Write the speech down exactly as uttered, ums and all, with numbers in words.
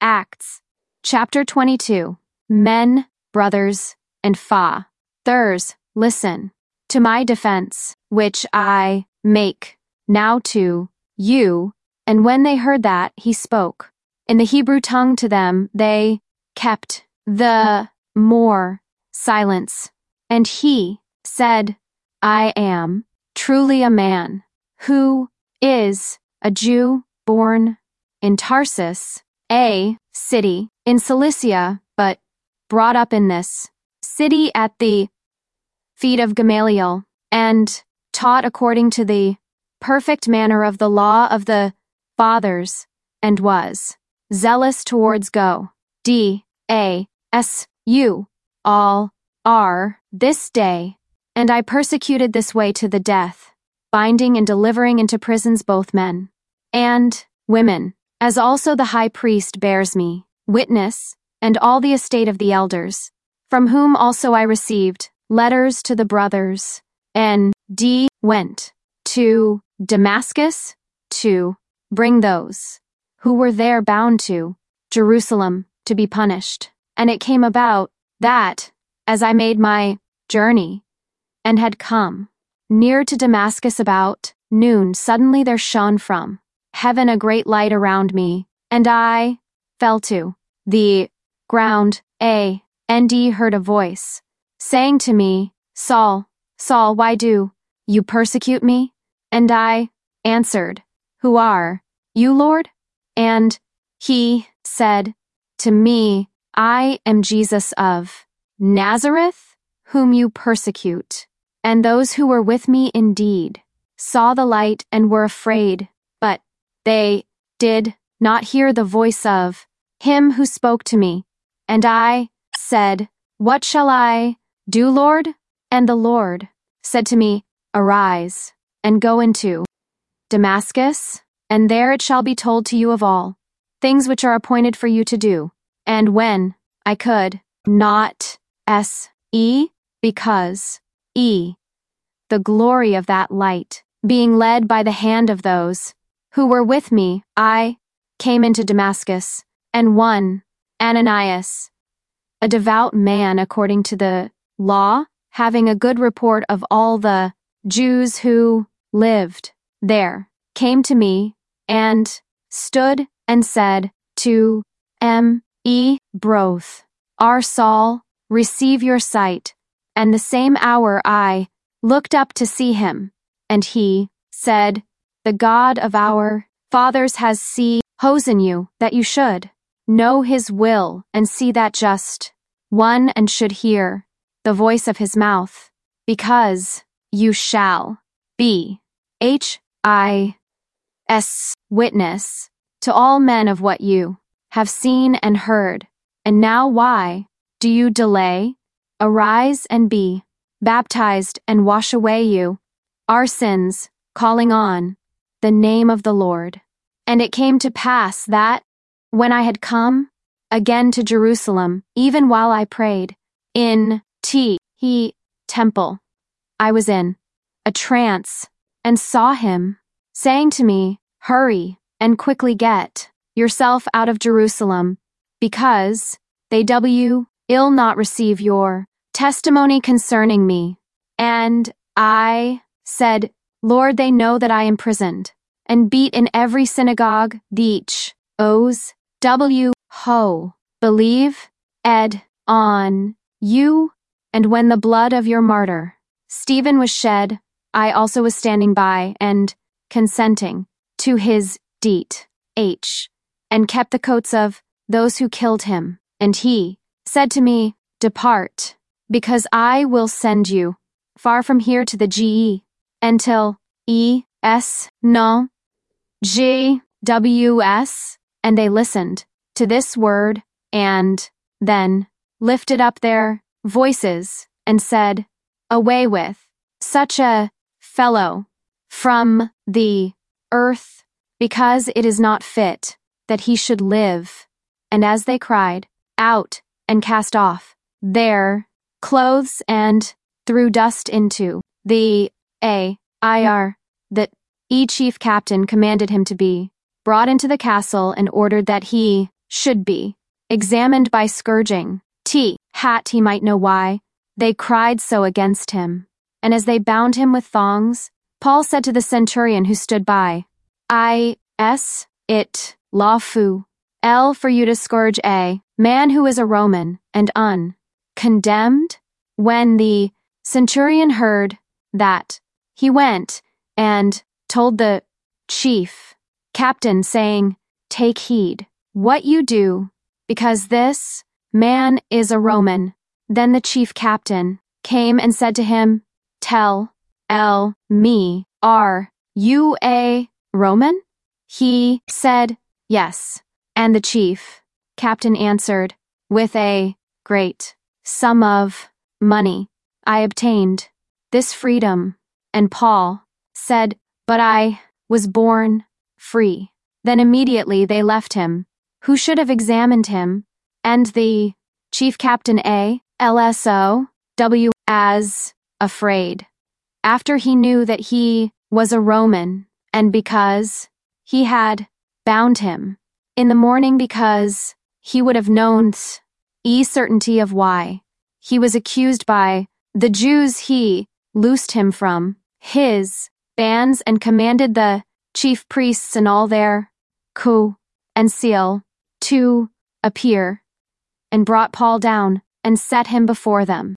Acts. Chapter twenty-two. Men, brothers, and fathers, listen to my defense, which I make now to you. And when they heard that, he spoke in the Hebrew tongue to them. They kept the more silence. And he said, I am truly a man who is a Jew, born in Tarsus, a city in Cilicia, but brought up in this city at the feet of Gamaliel, and taught according to the perfect manner of the law of the fathers, and was zealous towards God. D A S U all are this day, and I persecuted this way to the death, binding and delivering into prisons both men and women, as also the high priest bears me witness, and all the estate of the elders, from whom also I received letters to the brothers, and D went to Damascus to bring those who were there bound to Jerusalem to be punished. And it came about that, as I made my journey, and had come near to Damascus about noon, suddenly there shone from heaven a great light around me, and I fell to the ground. A and D heard a voice saying to me, Saul, Saul, why do you persecute me? And I answered, Who are you, Lord? And he said to me, I am Jesus of Nazareth, whom you persecute. And those who were with me indeed saw the light and were afraid, but they did not hear the voice of him who spoke to me. And I said, What shall I do, Lord? And the Lord said to me, Arise, and go into Damascus, and there it shall be told to you of all things which are appointed for you to do. And when I could not s e, because e, the glory of that light, being led by the hand of those who were with me, I came into Damascus, and one Ananias, a devout man according to the law, having a good report of all the Jews who lived there, came to me, and stood and said to me, Broth, our Saul, receive your sight. And the same hour I looked up to see him, and he said, The God of our fathers has see chosen you, that you should know his will, and see that just one, and should hear the voice of his mouth, because you shall be H I S witness to all men of what you have seen and heard. And now why do you delay? Arise and be baptized, and wash away you our sins, calling on the name of the Lord. And it came to pass that, when I had come again to Jerusalem, even while I prayed in T he temple, I was in a trance, and saw him saying to me, Hurry, and quickly get yourself out of Jerusalem, because they w ill not receive your testimony concerning me. And I said, Lord, they know that I am imprisoned, and beat in every synagogue, each O's W ho, believe, ed, on you. And when the blood of your martyr Stephen was shed, I also was standing by, and consenting to his deet, H, and kept the coats of those who killed him. And he said to me, Depart, because I will send you far from here to the G E, until E S no G W S. And they listened to this word, and then lifted up their voices, and said, Away with such a fellow from the earth, because it is not fit that he should live. And as they cried out, and cast off their clothes, and threw dust into the air, that E chief captain commanded him to be brought into the castle, and ordered that he should be examined by scourging. T. Hat he might know why they cried so against him. And as they bound him with thongs, Paul said to the centurion who stood by, I, s, it, lawful, l for you to scourge a man who is a Roman, and un, condemned? When the centurion heard that, he went and told the chief captain, saying, Take heed what you do, because this man is a Roman. Then the chief captain came and said to him, Tell l me, are you a Roman? He said, Yes. And the chief captain answered, With a great sum of money I obtained this freedom. And Paul said, But I was born free. Then immediately they left him, who should have examined him, and the chief captain a lso w as afraid, after he knew that he was a Roman, and because he had bound him in the morning, because he would have known e certainty of why he was accused by the Jews, he loosed him from his bands and commanded the chief priests and all their co and seal to appear, and brought Paul down and set him before them.